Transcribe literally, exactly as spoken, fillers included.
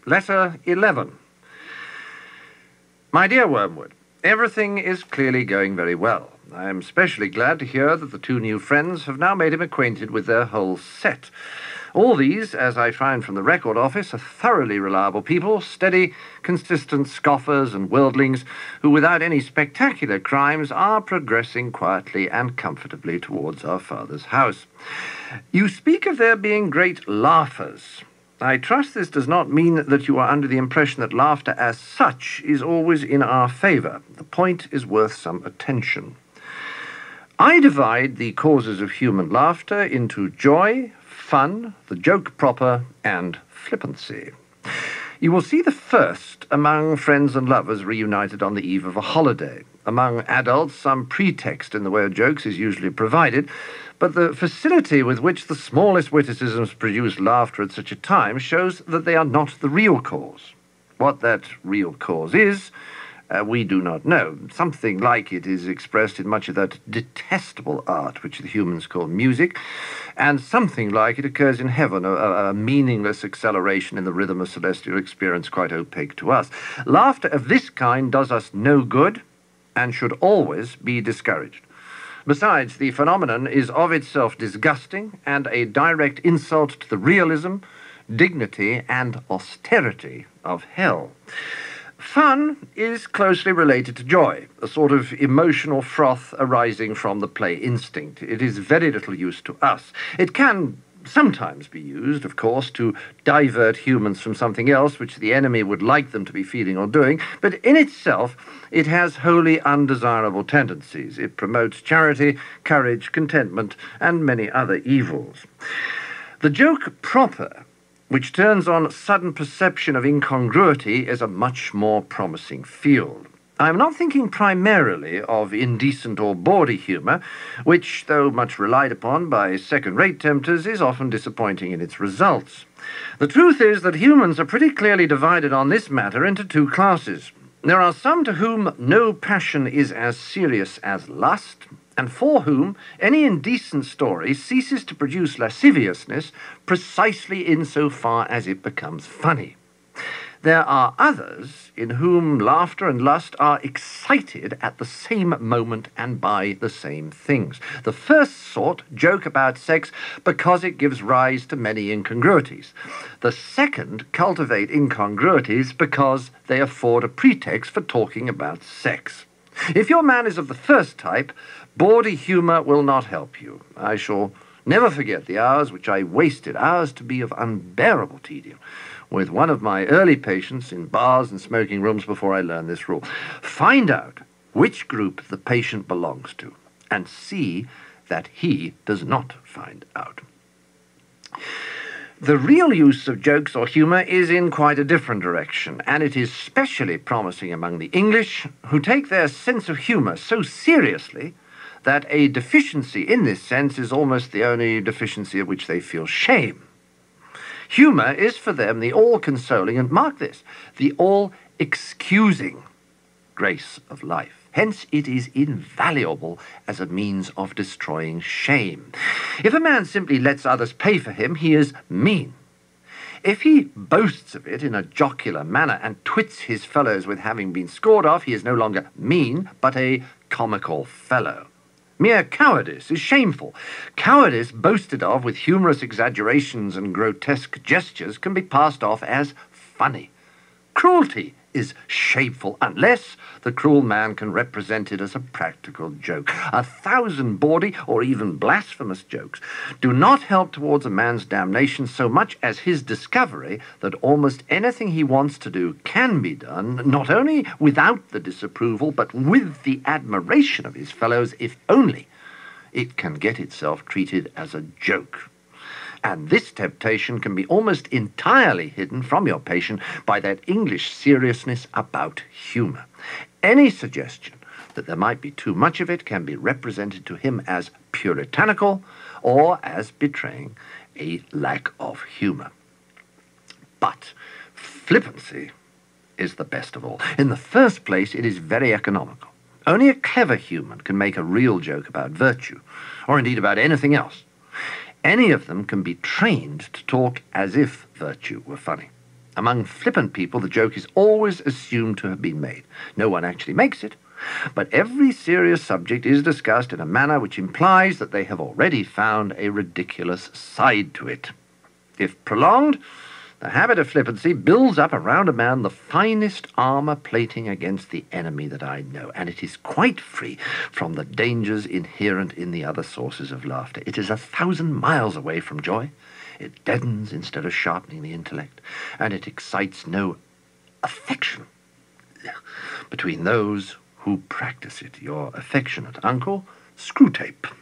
Letter eleven. My dear Wormwood, everything is clearly going very well. I am especially glad to hear that the two new friends have now made him acquainted with their whole set. All these, as I find from the record office, are thoroughly reliable people, steady, consistent scoffers and worldlings, who without any spectacular crimes are progressing quietly and comfortably towards our father's house. You speak of their being great laughers. I trust this does not mean that you are under the impression that laughter as such is always in our favour. The point is worth some attention. I divide the causes of human laughter into joy, fun, the joke proper, and flippancy. You will see the first among friends and lovers reunited on the eve of a holiday. Among adults, some pretext in the way of jokes is usually provided, but the facility with which the smallest witticisms produce laughter at such a time shows that they are not the real cause. What that real cause is, uh, we do not know. Something like it is expressed in much of that detestable art which the humans call music, and something like it occurs in heaven, a, a meaningless acceleration in the rhythm of celestial experience quite opaque to us. Laughter of this kind does us no good and should always be discouraged. Besides, the phenomenon is of itself disgusting and a direct insult to the realism, dignity, and austerity of hell. Fun is closely related to joy, a sort of emotional froth arising from the play instinct. It is very little use to us. It can sometimes be used, of course, to divert humans from something else which the enemy would like them to be feeling or doing, but in itself it has wholly undesirable tendencies. It promotes charity, courage, contentment, and many other evils. The joke proper, which turns on sudden perception of incongruity, is a much more promising field. I am not thinking primarily of indecent or bawdy humour, which, though much relied upon by second-rate tempters, is often disappointing in its results. The truth is that humans are pretty clearly divided on this matter into two classes. There are some to whom no passion is as serious as lust, and for whom any indecent story ceases to produce lasciviousness precisely in so far as it becomes funny. There are others in whom laughter and lust are excited at the same moment and by the same things. The first sort joke about sex because it gives rise to many incongruities. The second cultivate incongruities because they afford a pretext for talking about sex. If your man is of the first type, bawdy humour will not help you. I shall never forget the hours which I wasted, hours to be of unbearable tedium, with one of my early patients in bars and smoking rooms before I learned this rule. Find out which group the patient belongs to, and see that he does not find out. The real use of jokes or humour is in quite a different direction, and it is specially promising among the English, who take their sense of humour so seriously that a deficiency in this sense is almost the only deficiency of which they feel shame. Humour is for them the all-consoling, and mark this, the all-excusing grace of life. Hence it is invaluable as a means of destroying shame. If a man simply lets others pay for him, he is mean. If he boasts of it in a jocular manner and twits his fellows with having been scored off, he is no longer mean, but a comical fellow. Mere cowardice is shameful. Cowardice boasted of with humorous exaggerations and grotesque gestures can be passed off as funny. Cruelty is shameful unless the cruel man can represent it as a practical joke. A thousand bawdy or even blasphemous jokes do not help towards a man's damnation so much as his discovery that almost anything he wants to do can be done, not only without the disapproval, but with the admiration of his fellows, if only it can get itself treated as a joke. And this temptation can be almost entirely hidden from your patient by that English seriousness about humour. Any suggestion that there might be too much of it can be represented to him as puritanical or as betraying a lack of humour. But flippancy is the best of all. In the first place, it is very economical. Only a clever human can make a real joke about virtue, or indeed about anything else. Any of them can be trained to talk as if virtue were funny. Among flippant people, the joke is always assumed to have been made. No one actually makes it, but every serious subject is discussed in a manner which implies that they have already found a ridiculous side to it. If prolonged, the habit of flippancy builds up around a man the finest armor plating against the enemy that I know, and it is quite free from the dangers inherent in the other sources of laughter. It is a thousand miles away from joy. It deadens instead of sharpening the intellect, and it excites no affection between those who practice it. Your affectionate uncle, Screwtape.